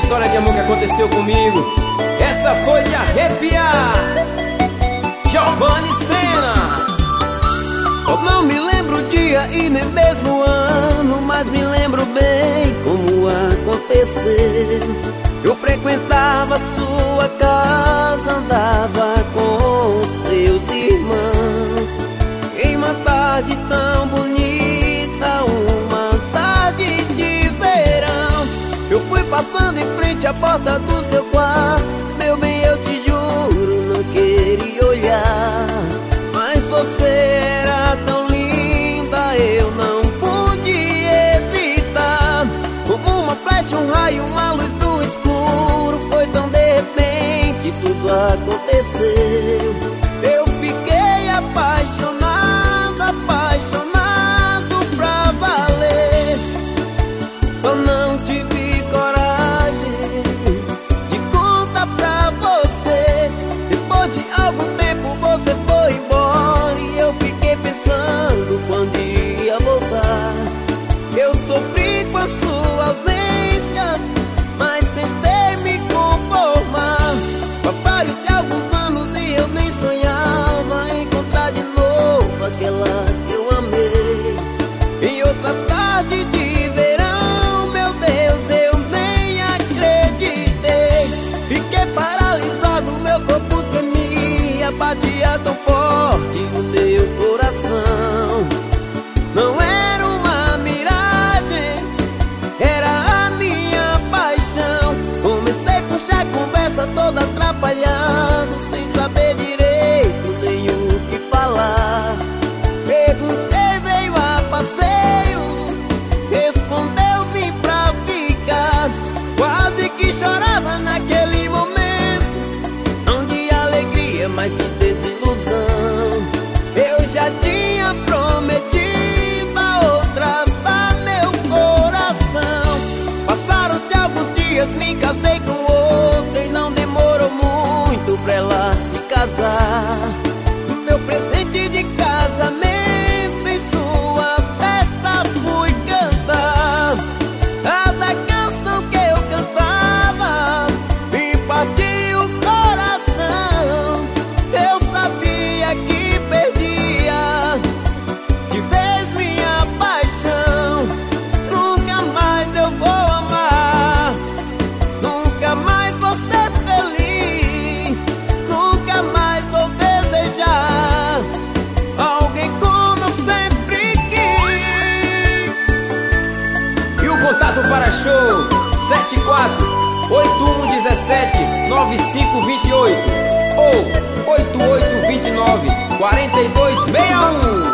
história de amor que aconteceu comigo. Essa foi de arrepiar. Giovanni Sena. Eu não me lembro o dia e nem mesmo o ano, mas me lembro bem como aconteceu. Eu frequentava sua casa, andava com seus irmãos. Em uma tarde tão bonita, uma tarde de verão, eu fui passando em frente à porta do seu quarto. Meu bem, eu te juro, não queria olhar, mas você era tão linda, eu não pude evitar. Como uma flecha, um raio, uma luz do escuro, foi tão de repente, tudo aconteceu. Eu fiquei apaixonado, apaixonado pra valer. Só não tive coragem de contar pra você. Depois de algum tempo você foi embora e eu fiquei pensando quando iria voltar. Eu sofri com a sua ausência, mas tentei me conformar. Passaram-se alguns anos e eu nem sonhava encontrar de novo aquela que eu amei. Em outra tarde de verão, meu Deus, eu nem acreditei. Fiquei paralisado, meu corpo tremia, batia tão forte o meu coração. Não era uma miragem, era a minha paixão. Comecei a puxar a conversa toda atrapalhado, sem saber direito nem o que falar. Perguntei, veio a passeio, respondeu, vim pra ficar. Quase que chorava naquele momento, não de alegria, mas de desilusão. Eu já tinha prometido a outra pra meu coração. Passaram-se alguns dias, me casei com outra e não demorou muito pra ela se casar. Meu presente de casamento, em sua festa fui cantar. Cada canção que eu cantava me partiu o coração. Eu sabia que perdia de vez minha paixão. Nunca mais eu vou amar, nunca mais vou ser feliz, nunca mais vou desejar alguém como eu sempre quis. E o contato para show 74-8117-9528 ou 8829-4261.